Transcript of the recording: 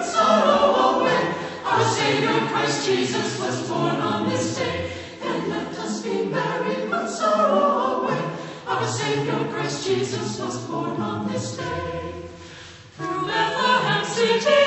put sorrow away. Our Savior Christ Jesus was born on this day. Then let us be merry, put sorrow away. Our Savior Christ Jesus was born on this day. Through Bethlehem city